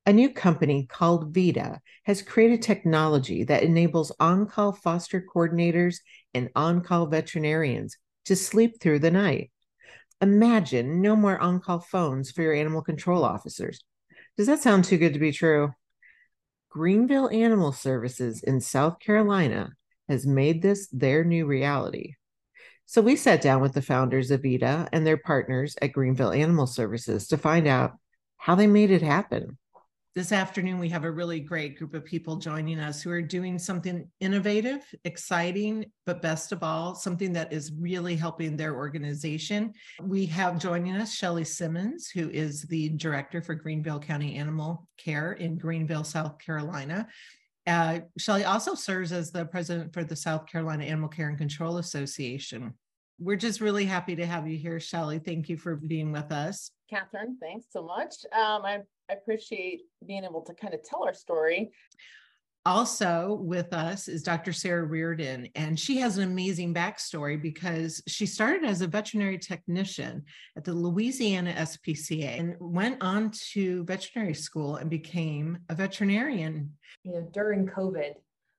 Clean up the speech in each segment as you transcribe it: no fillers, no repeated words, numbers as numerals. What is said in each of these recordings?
A new company called Vida has created technology that enables on call foster coordinators and on call veterinarians to sleep through the night. Imagine no more on call phones for your animal control officers. Does that sound too good to be true? Greenville Animal Services in South Carolina has made this their new reality. So we sat down with the founders of Vida and their partners at Greenville Animal Services to find out how they made it happen. This afternoon, we have a really great group of people joining us who are doing something innovative, exciting, but best of all, something that is really helping their organization. We have joining us Shelly Simmons, who is the director for Greenville County Animal Care in Greenville, South Carolina. Shelly also serves as the president for the South Carolina Animal Care and Control Association. We're just really happy to have you here, Shelly. Thank you for being with us. Catherine, thanks so much. I appreciate being able to kind of tell our story. Also with us is Dr. Sarah Reardon, and she has an amazing backstory because she started as a veterinary technician at the Louisiana SPCA and went on to veterinary school and became a veterinarian. You know, during COVID,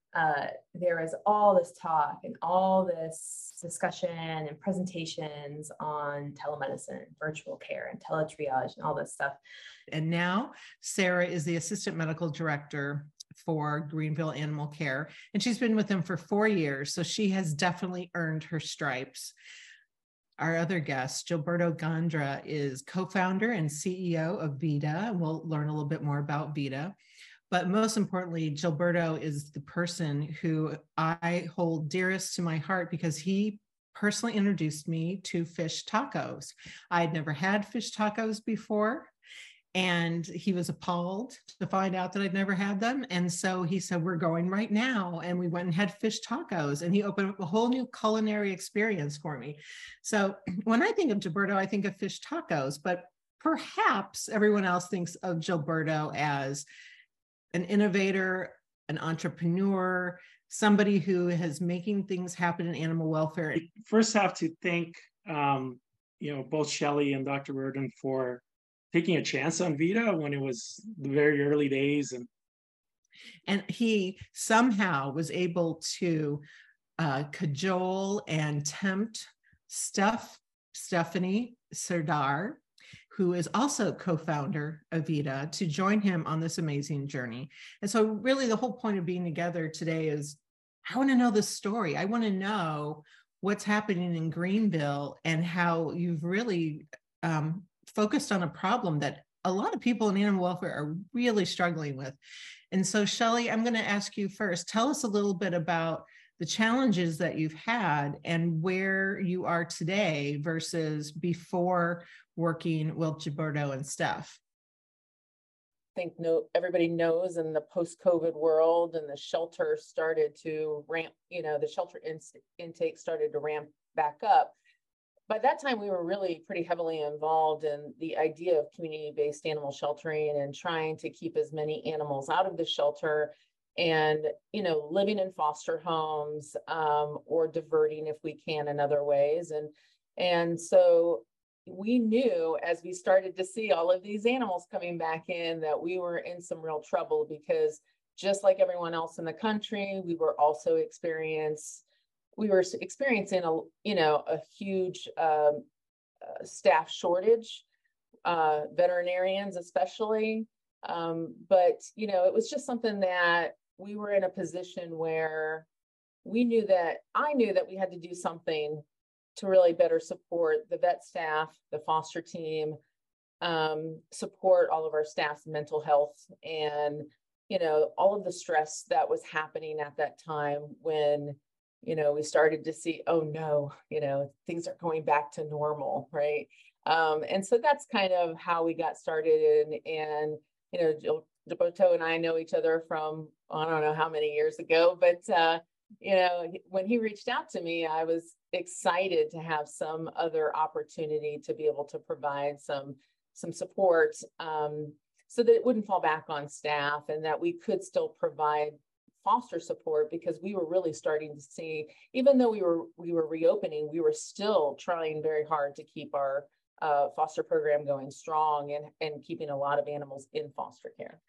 there was all this talk and all this discussion and presentations on telemedicine, virtual care, and teletriage and all this stuff. And now Sarah is the assistant medical director for Greenville Animal Care, and she's been with them for 4 years, so she has definitely earned her stripes. Our other guest, Gilberto Gondra, is co-founder and CEO of Vida. We'll learn a little bit more about Vida. But most importantly, Gilberto is the person who I hold dearest to my heart because he personally introduced me to fish tacos. I had never had fish tacos before, and he was appalled to find out that I'd never had them. And so he said, we're going right now. And we went and had fish tacos, and he opened up a whole new culinary experience for me. So when I think of Gilberto, I think of fish tacos, but perhaps everyone else thinks of Gilberto as an innovator, an entrepreneur, somebody who is making things happen in animal welfare. First, have to thank both Shelly and Dr. Reardon for taking a chance on Vida when it was the very early days, and he somehow was able to cajole and tempt Stephanie Serdar, who is also co-founder of Vida, to join him on this amazing journey. And so really the whole point of being together today is, I want to know the story. I want to know what's happening in Greenville and how you've really focused on a problem that a lot of people in animal welfare are really struggling with. And so Shelly, I'm going to ask you first, tell us a little bit about the challenges that you've had and where you are today versus before working with Gilberto and Steph. I think everybody knows in the post-COVID world, and the shelter started to ramp, the shelter intake started to ramp back up. By that time, we were really pretty heavily involved in the idea of community-based animal sheltering and trying to keep as many animals out of the shelter and, living in foster homes or diverting if we can in other ways. And so we knew as we started to see all of these animals coming back in that we were in some real trouble, because just like everyone else in the country, we were experiencing a huge staff shortage, veterinarians especially. But it was just something that we were in a position where I knew that we had to do something to really better support the vet staff, the foster team, support all of our staff's mental health, and all of the stress that was happening at that time when we started to see, oh no, things are going back to normal, right? And so that's kind of how we got started. And Gilberto and I know each other from, I don't know how many years ago, but when he reached out to me, I was excited to have some other opportunity to be able to provide some support, so that it wouldn't fall back on staff, and that we could still provide foster support, because we were really starting to see, even though we were reopening, we were still trying very hard to keep our foster program going strong and keeping a lot of animals in foster care.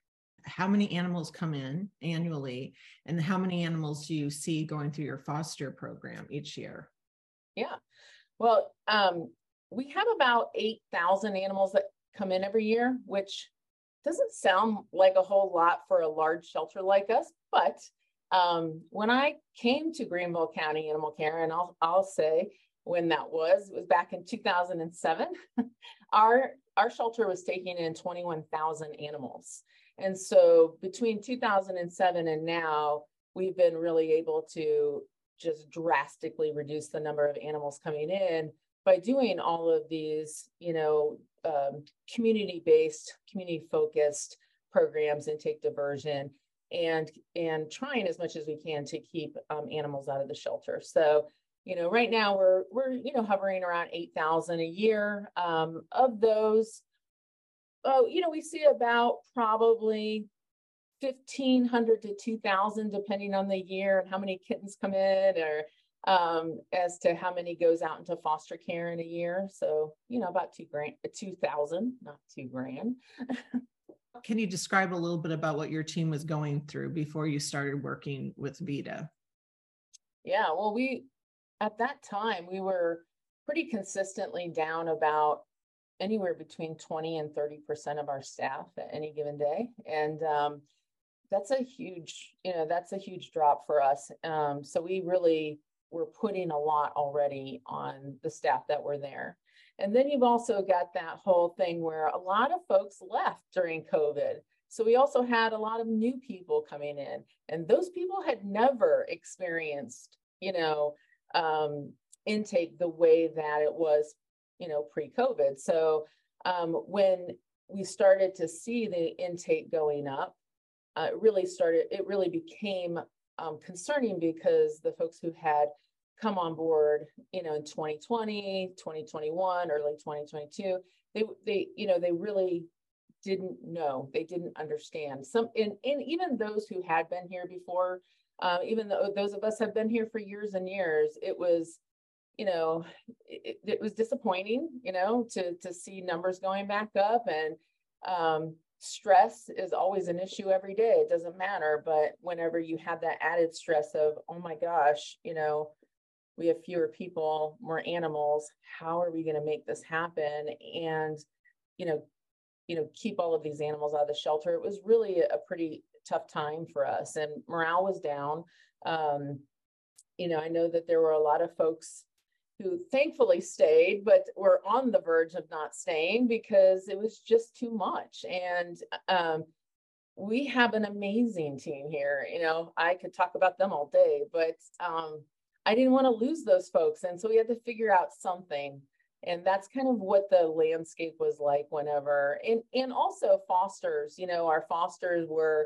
how many animals come in annually, and how many animals do you see going through your foster program each year? Yeah, well, we have about 8,000 animals that come in every year, which doesn't sound like a whole lot for a large shelter like us, but when I came to Greenville County Animal Care, and I'll say when that was, it was back in 2007, our shelter was taking in 21,000 animals. And so between 2007 and now, we've been really able to just drastically reduce the number of animals coming in by doing all of these, community-based, community-focused programs, intake diversion, and trying as much as we can to keep animals out of the shelter. So, right now we're hovering around 8,000 a year. Of those, we see about probably 1,500 to 2,000, depending on the year and how many kittens come in, or as to how many goes out into foster care in a year. So, about 2,000, not $2,000. Can you describe a little bit about what your team was going through before you started working with VIDA? Yeah, well, at that time, we were pretty consistently down about anywhere between 20 and 30% of our staff at any given day. And that's a huge drop for us. So we really were putting a lot already on the staff that were there. And then you've also got that whole thing where a lot of folks left during COVID. So we also had a lot of new people coming in, and those people had never experienced, intake the way that it was, pre-COVID. So when we started to see the intake going up, it really became concerning, because the folks who had come on board, in 2020, 2021, early 2022, they really didn't know, they didn't understand. And even those who had been here before, even though those of us have been here for years and years, it was, it was disappointing, to see numbers going back up. And stress is always an issue every day. It doesn't matter. But whenever you have that added stress of, oh my gosh, we have fewer people, more animals, how are we going to make this happen? And, keep all of these animals out of the shelter. It was really a pretty tough time for us, and morale was down. I know that there were a lot of folks who thankfully stayed, but were on the verge of not staying because it was just too much. And we have an amazing team here. I could talk about them all day, but I didn't want to lose those folks. And so we had to figure out something. And that's kind of what the landscape was like whenever, and also fosters, our fosters were,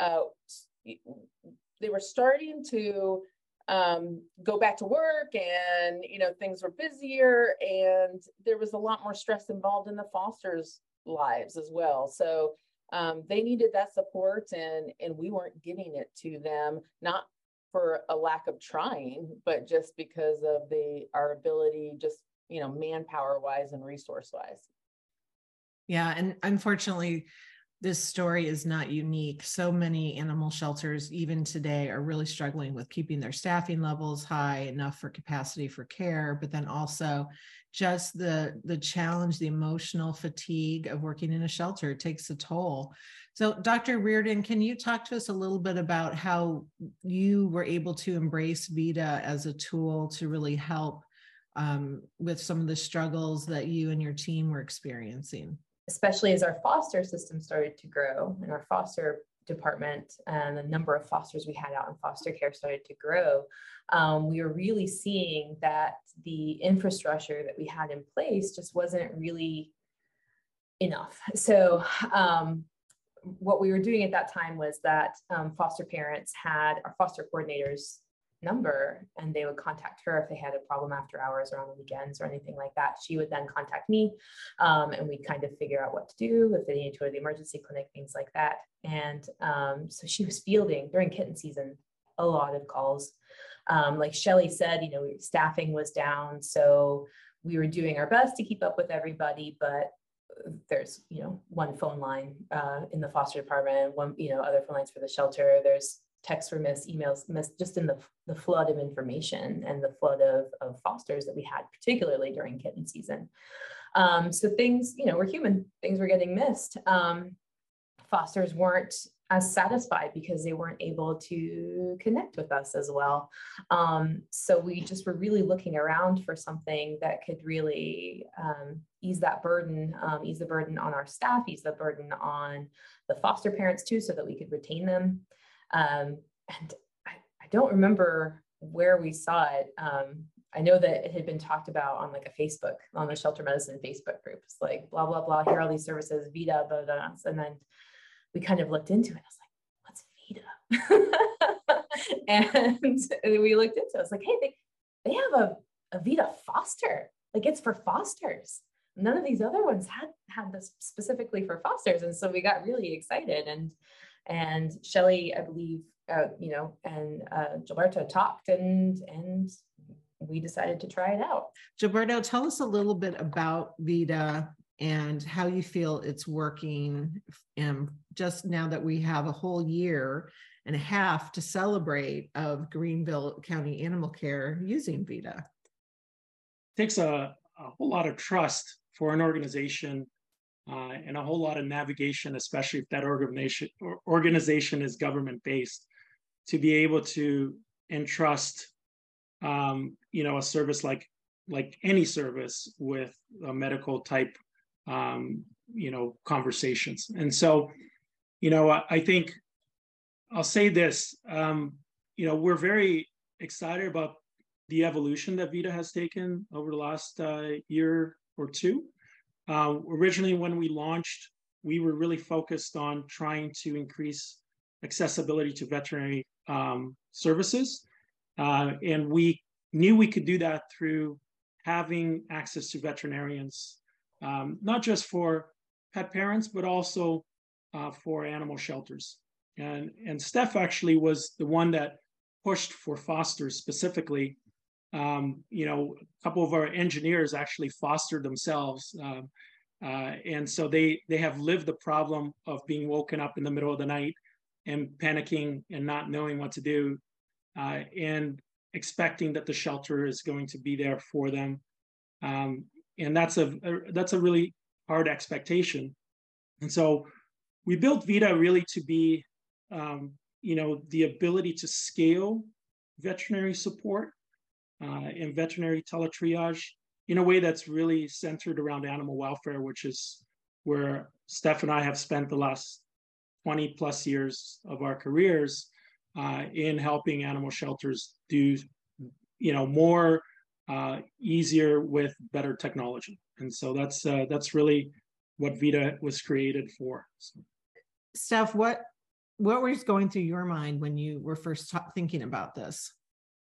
they were starting to go back to work, and, things were busier, and there was a lot more stress involved in the fosters' lives as well. So they needed that support, and we weren't giving it to them, not for a lack of trying, but just because of our ability, just, manpower wise and resource wise. Yeah. And unfortunately, this story is not unique. So many animal shelters, even today, are really struggling with keeping their staffing levels high enough for capacity for care, but then also just the challenge, the emotional fatigue of working in a shelter takes a toll. So Dr. Reardon, can you talk to us a little bit about how you were able to embrace VIDA as a tool to really help with some of the struggles that you and your team were experiencing? Especially as our foster system started to grow, and our foster department and the number of fosters we had out in foster care started to grow, we were really seeing that the infrastructure that we had in place just wasn't really enough. So what we were doing at that time was that foster parents had our foster coordinators number, and they would contact her if they had a problem after hours or on the weekends or anything like that. She would then contact me, and we'd kind of figure out what to do, if they needed to go to the emergency clinic, things like that. And so she was fielding during kitten season a lot of calls. Like Shelly said, staffing was down, so we were doing our best to keep up with everybody, but there's, one phone line in the foster department, one, other phone lines for the shelter. There's texts were missed, emails missed, just in the flood of information and the flood of fosters that we had, particularly during kitten season. So things, we're human, things were getting missed. Fosters weren't as satisfied because they weren't able to connect with us as well. So we just were really looking around for something that could really ease that burden, ease the burden on our staff, ease the burden on the foster parents too, so that we could retain them. And I don't remember where we saw it. I know that it had been talked about on like a Facebook, on the Shelter Medicine Facebook group. It's like, blah, blah, blah, here are all these services, VIDA, blah, blah, blah. And then we kind of looked into it. I was like, what's VIDA? And we looked into it. I was like, hey, they have a VIDA foster. Like, it's for fosters. None of these other ones had this specifically for fosters. And so we got really excited. And Shelley, I believe, and Gilberto talked, and we decided to try it out. Gilberto, tell us a little bit about VIDA and how you feel it's working, just now that we have a whole year and a half to celebrate of Greenville County Animal Care using VIDA. It takes a whole lot of trust for an organization and a whole lot of navigation, especially if that organization is government-based, to be able to entrust a service like any service with a medical type conversations. And so, I think I'll say this, we're very excited about the evolution that VIDA has taken over the last year or two. Originally, when we launched, we were really focused on trying to increase accessibility to veterinary services. And we knew we could do that through having access to veterinarians, not just for pet parents, but also for animal shelters. And Steph actually was the one that pushed for fosters specifically. A couple of our engineers actually fostered themselves. And so they have lived the problem of being woken up in the middle of the night and panicking and not knowing what to do, and expecting that the shelter is going to be there for them. And that's a really hard expectation. And so we built VIDA really to be, the ability to scale veterinary support and veterinary teletriage in a way that's really centered around animal welfare, which is where Steph and I have spent the last 20 plus years of our careers in helping animal shelters do, more easier with better technology. And so that's really what VIDA was created for. So. Steph, what was going through your mind when you were first thinking about this?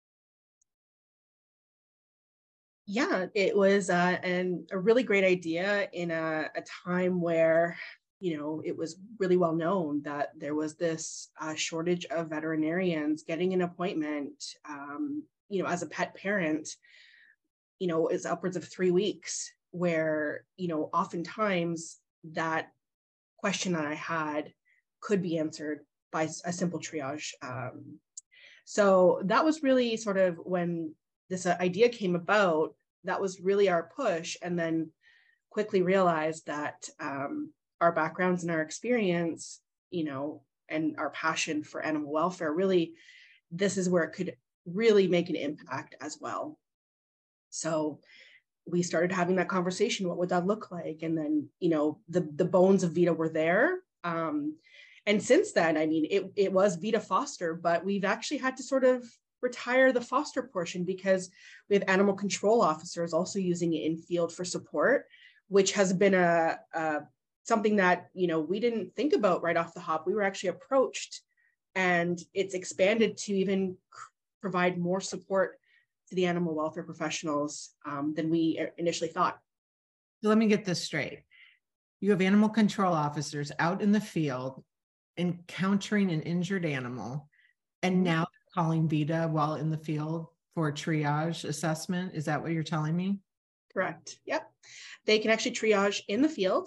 Yeah, it was a really great idea in a time where, it was really well known that there was this shortage of veterinarians. Getting an appointment, as a pet parent, is upwards of 3 weeks, where, oftentimes that question that I had could be answered by a simple triage. So that was really sort of when this idea came about. That was really our push, and then quickly realized that our backgrounds and our experience, and our passion for animal welfare, really, this is where it could really make an impact as well. So we started having that conversation. What would that look like? And then, the bones of VIDA were there. And since then, it was VIDA Foster, but we've actually had to sort of retire the foster portion because we have animal control officers also using it in field for support, which has been something that, we didn't think about right off the hop. We were actually approached, and it's expanded to even provide more support to the animal welfare professionals than we initially thought. So let me get this straight. You have animal control officers out in the field encountering an injured animal, and now calling VIDA while in the field for a triage assessment. Is that what you're telling me? Correct. Yep. They can actually triage in the field.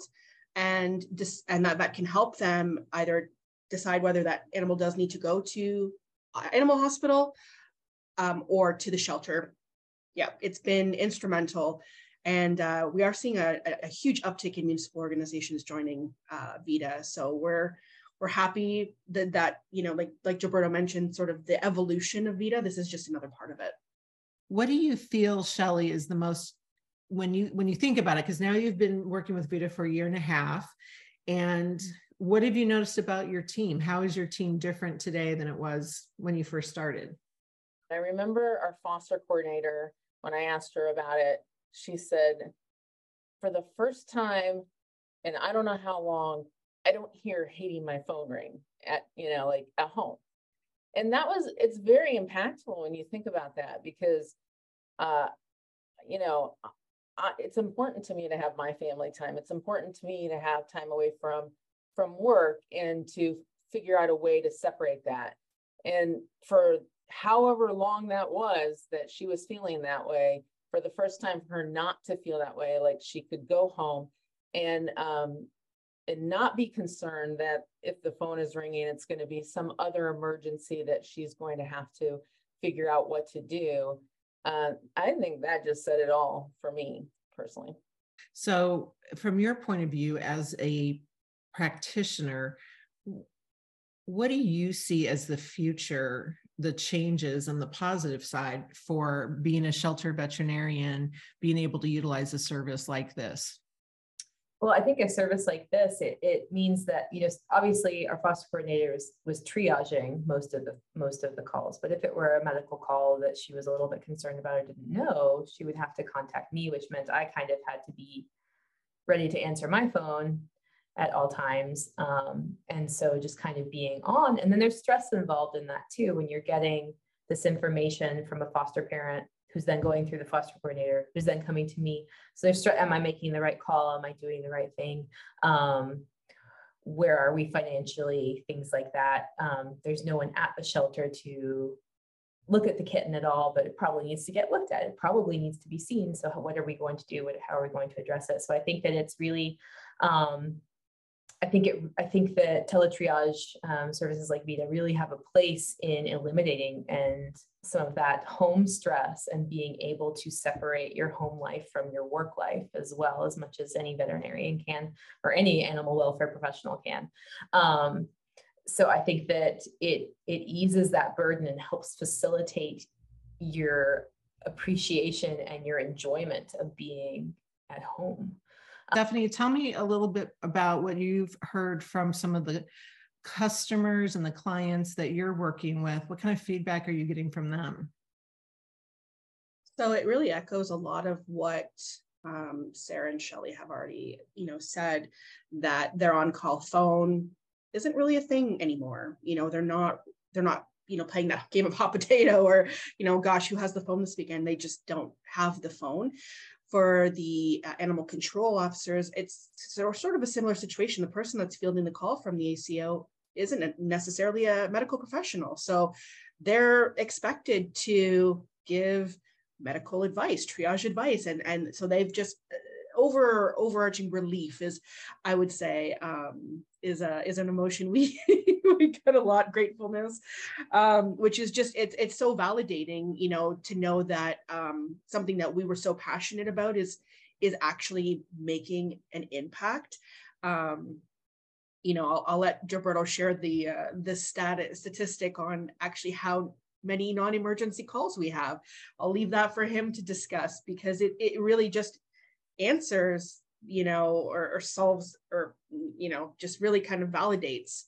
and that can help them either decide whether that animal does need to go to animal hospital or to the shelter. Yeah, it's been instrumental. And we are seeing a huge uptick in municipal organizations joining VIDA. So we're happy that you know, like Gilberto mentioned, sort of the evolution of VIDA. This is just another part of it. What do you feel, Shelley, is the most, when you think about it, because now you've been working with VIDA for a year and a half, and what have you noticed about your team? How is your team different today than it was when you first started? I remember our foster coordinator, when I asked her about it, she said, for the first time, and I don't know how long, I don't hear hating my phone ring at, you know, like at home. And it's very impactful when you think about that, because, you know, it's important to me to have my family time. It's important to me to have time away from work and to figure out a way to separate that. And for however long that was that she was feeling that way, for the first time for her not to feel that way, like she could go home and not be concerned that if the phone is ringing, it's going to be some other emergency that she's going to have to figure out what to do. I think that just said it all for me personally. So from your point of view as a practitioner, what do you see as the future, the changes on the positive side for being a shelter veterinarian, being able to utilize a service like this? Well, I think a service like this, it means that, you know, obviously our foster coordinator was triaging most of the calls, but if it were a medical call that she was a little bit concerned about or didn't know, she would have to contact me, which meant I kind of had to be ready to answer my phone at all times. And so just kind of being on, and then there's stress involved in that too, when you're getting this information from a foster parent who's then going through the foster coordinator, who's then coming to me. So there's, am I making the right call? Am I doing the right thing? Where are we financially? Things like that. There's no one at the shelter to look at the kitten at all, but it probably needs to get looked at. It probably needs to be seen. So what are we going to do? How are we going to address it? So I think that it's really, I think that teletriage services like VIDA really have a place in eliminating and some of that home stress and being able to separate your home life from your work life as well, as much as any veterinarian can, or any animal welfare professional can. So I think that it eases that burden and helps facilitate your appreciation and your enjoyment of being at home. Stephanie, tell me a little bit about what you've heard from some of the customers and the clients that you're working with. What kind of feedback are you getting from them? So it really echoes a lot of what Sarah and Shelley have already, you know, said, that their on-call phone isn't really a thing anymore. You know, they're not, you know, playing that game of hot potato or, you know, gosh, who has the phone this weekend? They just don't have the phone. For the animal control officers, it's sort of a similar situation. The person that's fielding the call from the ACO isn't necessarily a medical professional. So they're expected to give medical advice, triage advice. And so they've just overarching relief is, I would say, is an emotion we get a lot, gratefulness, which is just, it's so validating, you know, to know that something that we were so passionate about is actually making an impact. You know, I'll let Gilberto share the statistic on actually how many non-emergency calls we have. I'll leave that for him to discuss, because it really just answers, you know, or solves, or, you know, just really kind of validates,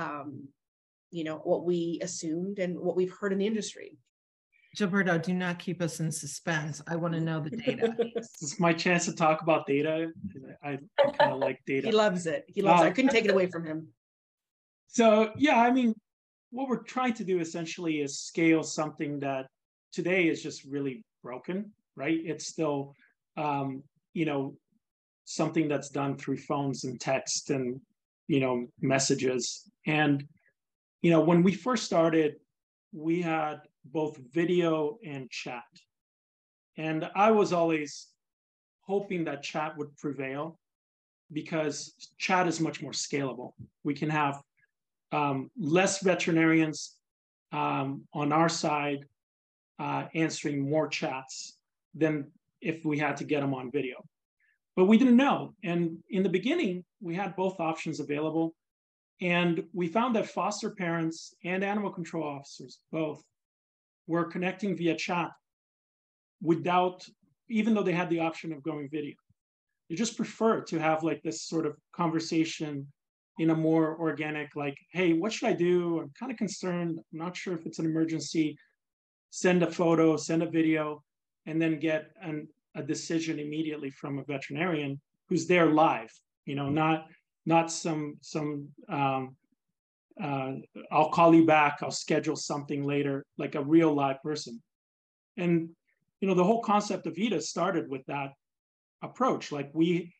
you know, what we assumed and what we've heard in the industry. Gilberto, do not keep us in suspense. I want to know the data. This is my chance to talk about data. I kind of like data. He loves it. He loves it. I couldn't take it away from him. So, yeah, I mean, what we're trying to do essentially is scale something that today is just really broken, right? It's still, you know, something that's done through phones and text and, you know, messages. And, you know, when we first started, we had both video and chat. And I was always hoping that chat would prevail. because chat is much more scalable. We can have less veterinarians on our side answering more chats than if we had to get them on video. But we didn't know. And in the beginning, we had both options available. And we found that foster parents and animal control officers both were connecting via chat without, even though they had the option of going video. They just prefer to have like this sort of conversation in a more organic, like, hey, what should I do? I'm kind of concerned. I'm not sure if it's an emergency. Send a photo, send a video, and then get a decision immediately from a veterinarian who's there live, you know, not some I'll call you back, I'll schedule something later, like a real live person. And, you know, the whole concept of VIDA started with that approach. Like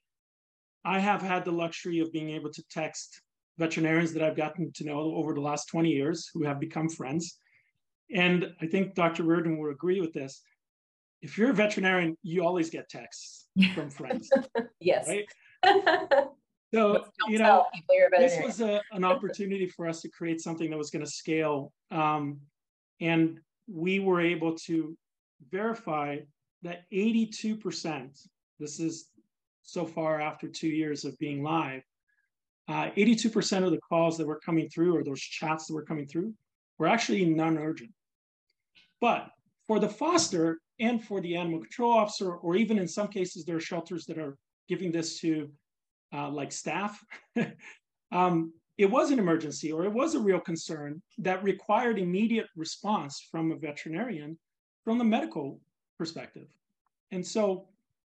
I have had the luxury of being able to text veterinarians that I've gotten to know over the last 20 years who have become friends. And I think Dr. Reardon will agree with this. If you're a veterinarian, you always get texts from friends. Yes. Right? So, you know, this was an opportunity for us to create something that was going to scale. And we were able to verify that 82%, this is so far after 2 years of being live, 82% of the calls that were coming through, or those chats that were coming through, were actually non-urgent. But for the foster and for the animal control officer, or even in some cases, there are shelters that are giving this to like staff, it was an emergency, or it was a real concern that required immediate response from a veterinarian from the medical perspective. And so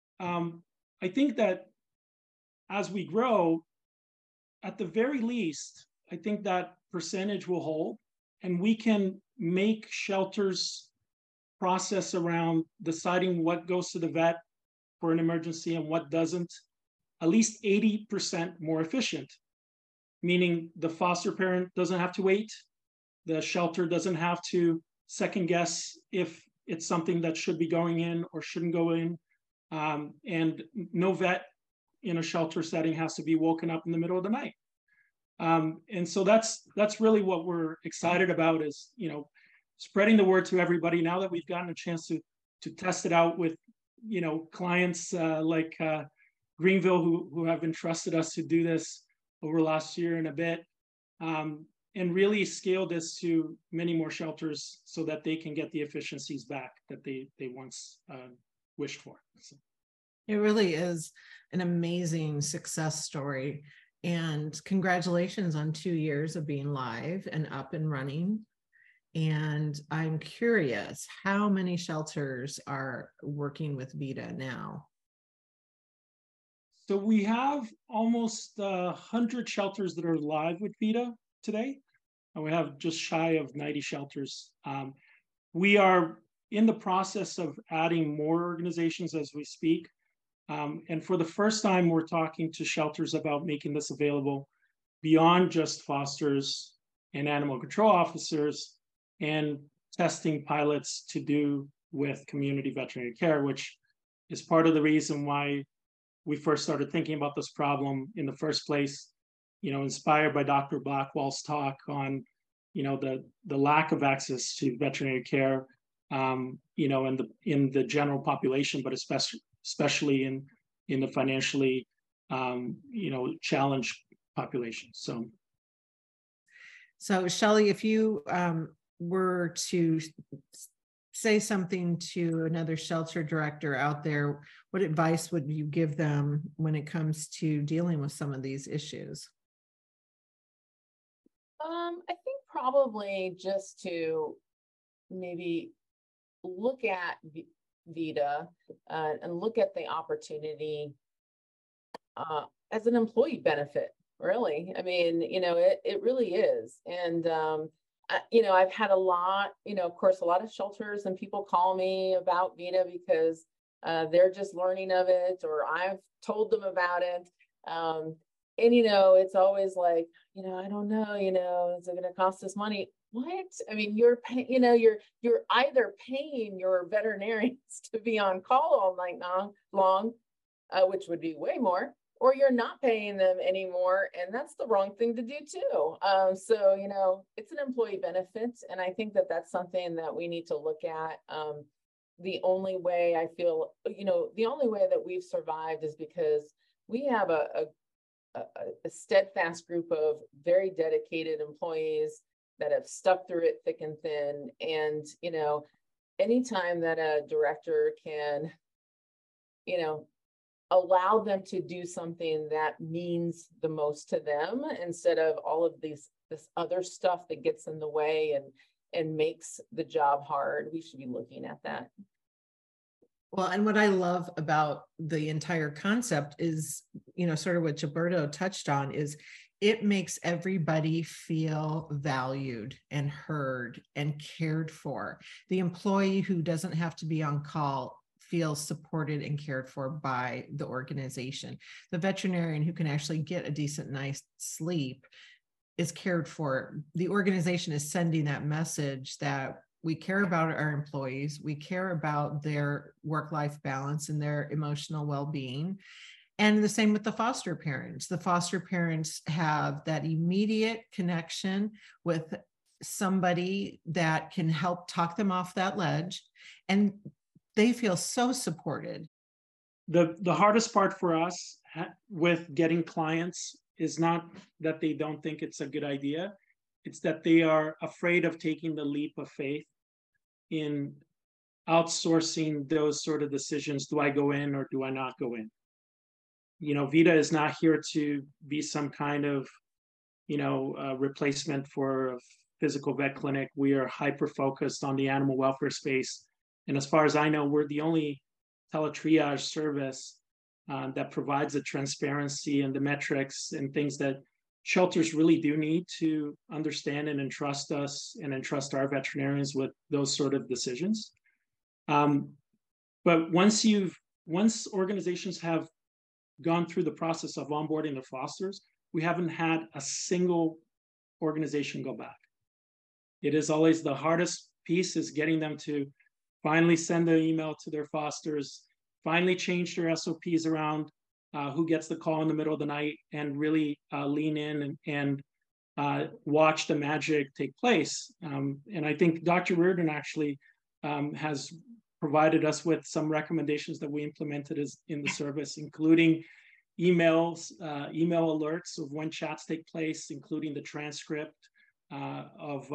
I think that as we grow, at the very least, I think that percentage will hold, and we can make shelters process around deciding what goes to the vet for an emergency and what doesn't, at least 80% more efficient, meaning the foster parent doesn't have to wait, the shelter doesn't have to second guess if it's something that should be going in or shouldn't go in, and no vet in a shelter setting has to be woken up in the middle of the night. And so that's really what we're excited about, is, you know, spreading the word to everybody. Now that we've gotten a chance to test it out with, you know, clients like Greenville, who have entrusted us to do this over the last year and a bit, and really scale this to many more shelters so that they can get the efficiencies back that they once wished for. So. It really is an amazing success story. And congratulations on 2 years of being live and up and running. And I'm curious, how many shelters are working with VIDA now? So we have almost 100 shelters that are live with VIDA today. And we have just shy of 90 shelters. We are in the process of adding more organizations as we speak. And for the first time, we're talking to shelters about making this available beyond just fosters and animal control officers, and testing pilots to do with community veterinary care, which is part of the reason why we first started thinking about this problem in the first place, you know, inspired by Dr. Blackwell's talk on, you know, the lack of access to veterinary care, you know, in the general population, but especially in the financially, you know, challenged population. So Shelley, if you were to say something to another shelter director out there, what advice would you give them when it comes to dealing with some of these issues? I think probably just to maybe look at VIDA and look at the opportunity as an employee benefit, really. I mean, you know, it really is. And, you know, I've had a lot, you know, of course, a lot of shelters and people call me about VIDA because they're just learning of it, or I've told them about it. And, you know, it's always like, you know, I don't know, you know, is it going to cost us money? What? I mean, you're paying, you know, you're either paying your veterinarians to be on call all night long, which would be way more, or you're not paying them anymore, and that's the wrong thing to do too. So, you know, it's an employee benefit, and I think that that's something that we need to look at. The only way I feel, you know, the only way that we've survived is because we have a steadfast group of very dedicated employees that have stuck through it thick and thin. And, you know, anytime that a director can, you know, allow them to do something that means the most to them instead of all of this other stuff that gets in the way and makes the job hard, we should be looking at that. Well, and what I love about the entire concept is, you know, sort of what Gilberto touched on, is it makes everybody feel valued and heard and cared for. The employee who doesn't have to be on call feels supported and cared for by the organization. The veterinarian who can actually get a decent night's sleep is cared for. The organization is sending that message that we care about our employees, we care about their work-life balance and their emotional well-being. And the same with the foster parents. The foster parents have that immediate connection with somebody that can help talk them off that ledge, and they feel so supported. The hardest part for us with getting clients is not that they don't think it's a good idea. It's that they are afraid of taking the leap of faith in outsourcing those sort of decisions. Do I go in or do I not go in? You know, Vida is not here to be some kind of, you know, replacement for a physical vet clinic. We are hyper-focused on the animal welfare space. And as far as I know, we're the only teletriage service that provides the transparency and the metrics and things that shelters really do need to understand and entrust us and entrust our veterinarians with those sort of decisions. But once organizations have gone through the process of onboarding their fosters, we haven't had a single organization go back. It is always the hardest piece, is getting them to finally send an email to their fosters, finally change their SOPs around who gets the call in the middle of the night, and really lean in and watch the magic take place. And I think Dr. Reardon actually has provided us with some recommendations that we implemented in the service, including email alerts of when chats take place, including the transcript of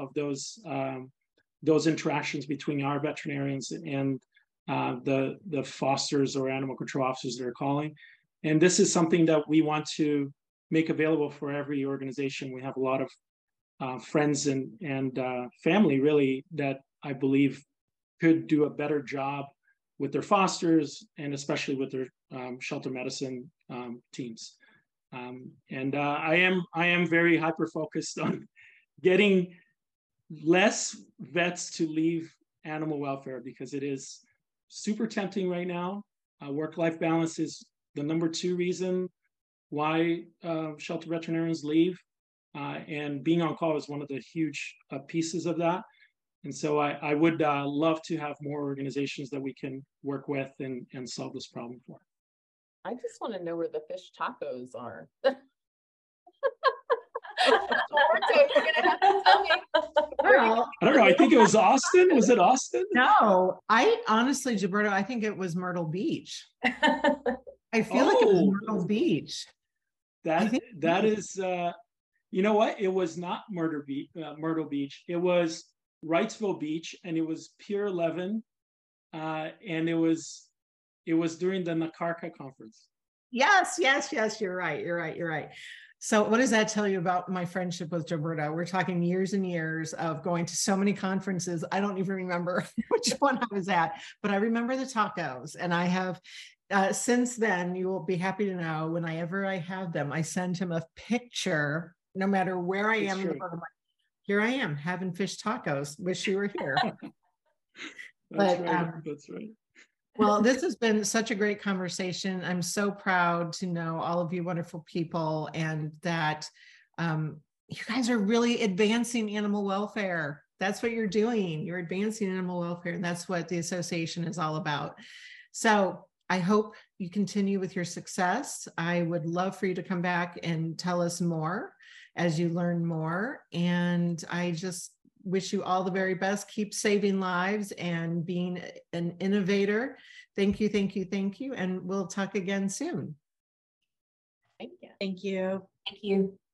those interactions between our veterinarians and the fosters or animal control officers that are calling. And this is something that we want to make available for every organization. We have a lot of friends and family, really, that I believe could do a better job with their fosters and especially with their shelter medicine teams. And I am very hyper-focused on getting less vets to leave animal welfare, because it is super tempting right now. Work-life balance is the #2 reason why shelter veterinarians leave. And being on call is one of the huge pieces of that. And so I would love to have more organizations that we can work with and solve this problem for. I just want to know where the fish tacos are. Well, I don't know. I think it was Austin. Was it Austin? no, I honestly, Gilberto, I think it was Myrtle Beach. I feel like it was Myrtle Beach. That is, you know what? It was not Myrtle Beach. It was Wrightsville Beach, and it was Pier 11, and it was during the NACARCA conference. Yes. You're right. So what does that tell you about my friendship with Gilberto? We're talking years and years of going to so many conferences. I don't even remember which one I was at, but I remember the tacos. And I have, since then, you will be happy to know, whenever I have them, I send him a picture, no matter where I am in the world. Here I am having fish tacos. Wish you were here. That's right. Well, this has been such a great conversation. I'm so proud to know all of you wonderful people, and that you guys are really advancing animal welfare. That's what you're doing. You're advancing animal welfare, and that's what the association is all about. So I hope you continue with your success. I would love for you to come back and tell us more as you learn more. And I just wish you all the very best. Keep saving lives and being an innovator. Thank you, thank you, thank you. And we'll talk again soon. Thank you. Thank you. Thank you.